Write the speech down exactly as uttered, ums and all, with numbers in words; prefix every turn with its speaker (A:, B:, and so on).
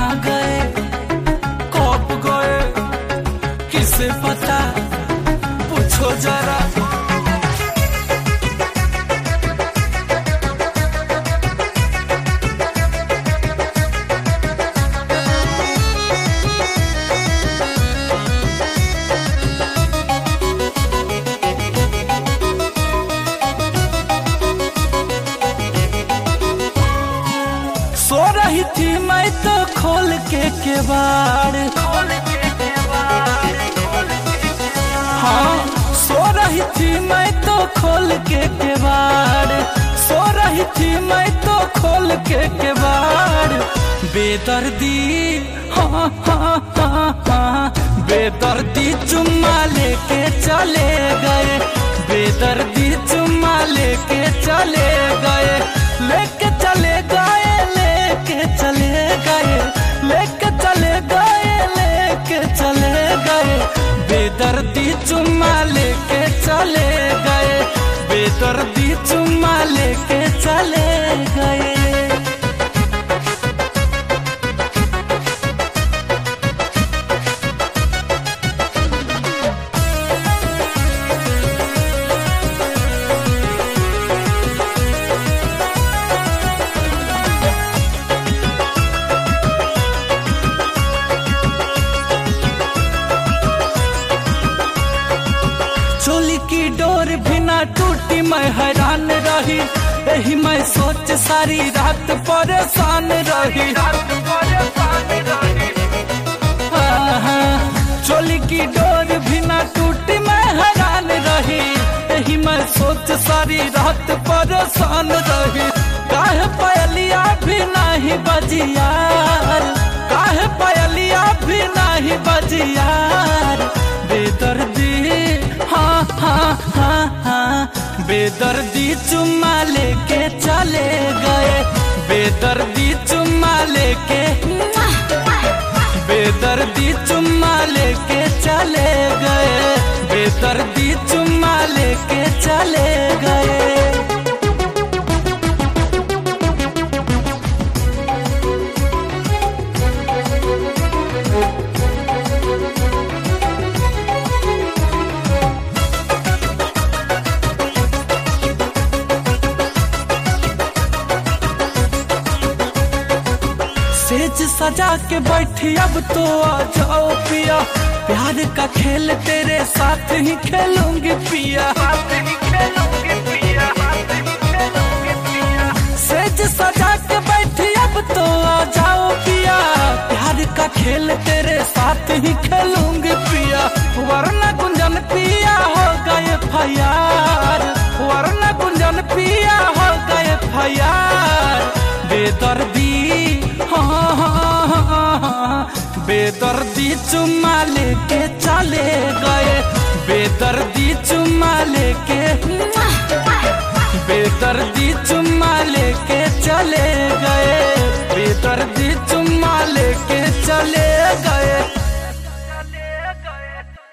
A: कहाँ गए कब गए किसे पता पूछो जरा। सो रही थी मैं तो खोल के केवाड़, हाँ सो रही थी मैं तो खोल के केवाड़, सो रही थी मैं तो खोल के केवाड़। बेदर्दी हाँ हाँ हाँ हाँ बेदर्दी चुम्मा लेके चले गए, बेदर्दी चुम्मा लेके चले गए, लेके चले गए लेके चले गए, लेके चले गए लेके चले गए। बेदर्दी चुम्मा लेके चले गए, बेदर्दी चुम्मा लेके चले गए। चोली की डोर भी ना टूटी मैं हैरान रही, यही मैं सोच सारी रात परेशान रही। चोली की डोर भी ना टूटी मैं हैरान रही, यही मैं सोच सारी रात परेशान रही। काहे पायलिया भी नहीं बजी यार, काहे पायलिया भी नहीं बजी यार। बेदर्दी हाँ हाँ हाँ हाँ बेदर्दी चुम्मा लेके चले गए, बेदर्दी चुम्मा लेके बेदर्दी चुम्मा लेके चले गए, बेदर्दी चुम्मा लेके चले गए। सेज सजा के बैठी अब तो आ जाओ पिया, प्यार का खेल तेरे साथ ही खेलूंगी पिया। सेज सजा के बैठी अब तो आ जाओ पिया, प्यार का खेल तेरे साथ ही खेलूंगी पिया। वरना गुंजन पिया हो गए फयार, वरना गुंजन पिया हो गए फयार। बेदर्दी हाँ हाँ हाँ हाँ बेदर्दी चुम्मा लेके चले गए, बेदर्दी चुम्मा लेके बेदर्दी चुम्मा